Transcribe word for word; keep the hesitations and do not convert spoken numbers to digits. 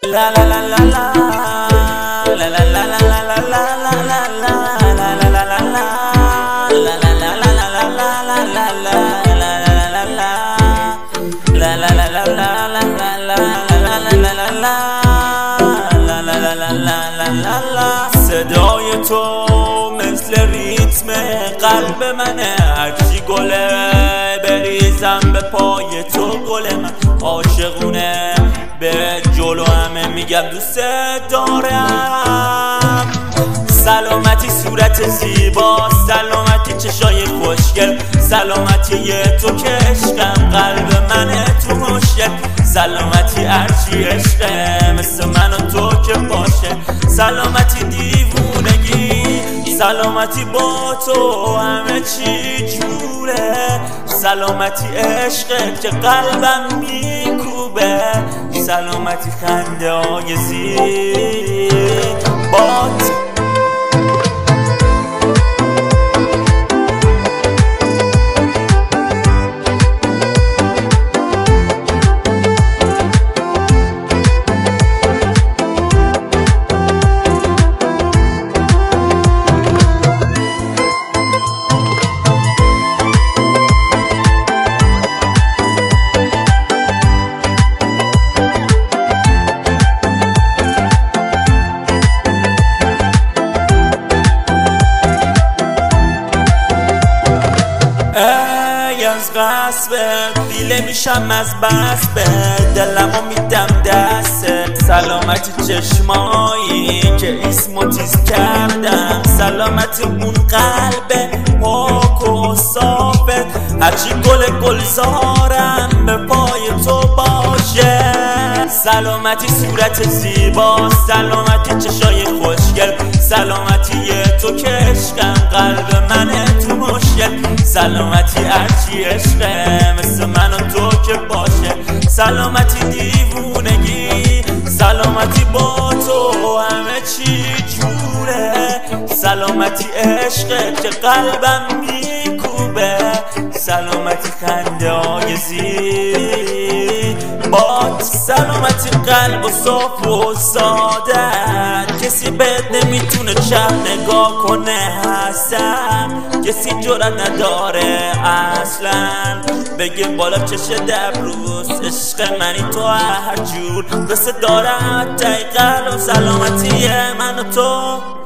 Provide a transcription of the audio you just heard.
La la la la la la la la la la la la la la la la la la la. صدای تو مثل ریتم قلب منه، هرچی گله بریزم به پای تو گل من عاشقونه، به جلو همه میگم دوست دارم. سلامتی صورت زیبا، سلامتی چشای خوشگل، سلامتی تو که عشقم قلب منه تو مشکل، سلامتی هرچی عشقه مثل من و تو که باشه، سلامتی دیوونگی، سلامتی با تو همه چی جوره، سلامتی عشقه که قلبم میکوبه، سلامتی خنده های زیبات. ای از قصبت دیله میشم از بسبت، دلمو میدم دستت، سلامتی چشمایی که اسمو تیز کردم، سلامتی اون قلب پاک و صافت، هرچی گل گلزارم به پای تو باشه، سلامتی صورت زیبا، سلامتی چشای خوشگل، سلامتی تو که عشقم قلب منه تو مشکل، سلامتی هرچی عشقه مثل من و تو که باشه، سلامتی دیوونگی، سلامتی با تو همه چی جوره، سلامتی عشقه که قلبم میکوبه، سلامتی خنده های زیبات، سلامتی قلب و صاف و ساده، کسی بهت نمیتونه چپ نگاه کنه، هستم کسی جرأت نداره اصلا بگه بالا چش دبروس، عشق منی تو هر جور بسه دارم تای قلب، سلامتی من و تو.